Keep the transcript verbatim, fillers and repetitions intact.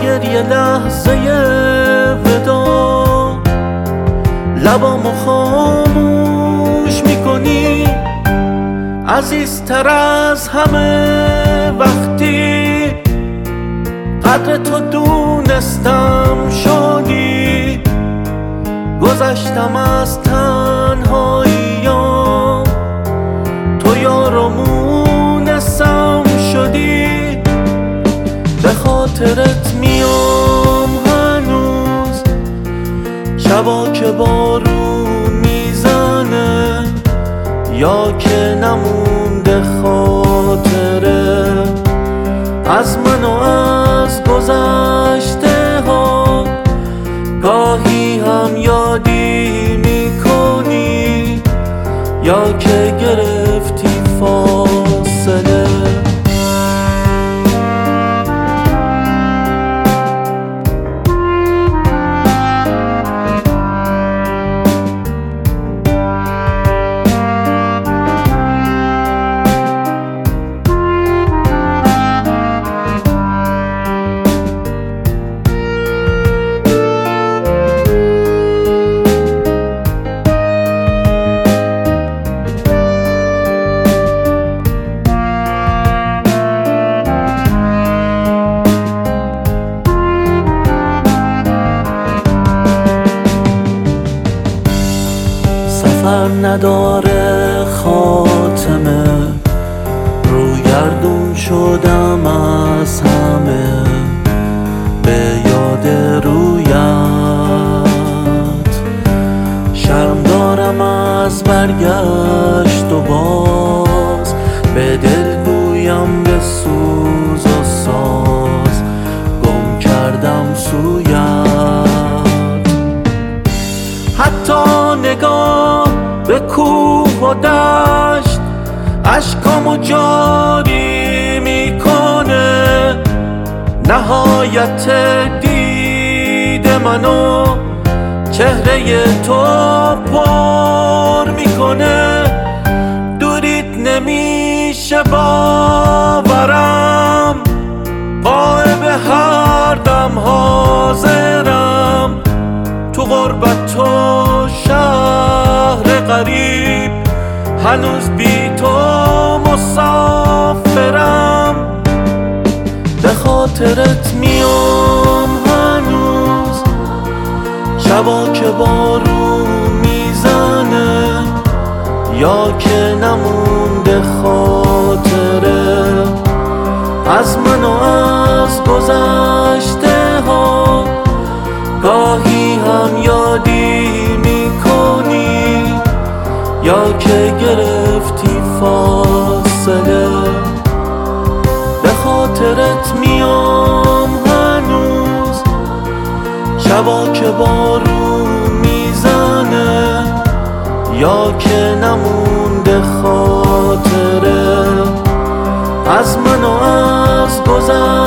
گریه لحظه ودا لبامو خاموش میکنی، عزیزتر از همه وقتی قدر تو دونستم شدی. گذشتم از تنهاییام، تو یارمونسم شدی. به خاطرت میام هنوز، شبا که بارون میزنه یا که نمونده خاطره از من و از گذشته ها. گاهی هم یادی میکنی یا که گرفتی فاصله. سفر نداره خاتمه، روگردون شدم از همه به یاد رویت. شرم دارم از برگشت و باز به دل گویم به سوز و ساز گم کردم سویت. حتی نگاه به کوه و دشت اشکامو جاری میکنه. نهایت دید منو چهره تو پر میکنه. دوریت نمیشه باورم، قائب هر دم حاضرم. تو غربت تو شهر غریب هنوز بی تو مسافرم. به خاطرت میام هنوز، شبا که بارون میزنه یا که نمونده خاطره از من و از گذشته ها. گاهی هم یادی میکنی یا که گرفتی فاصله. به خاطرت میام هنوز، شبا که بارون میزنه یا که نمونده خاطره از من و از گذشته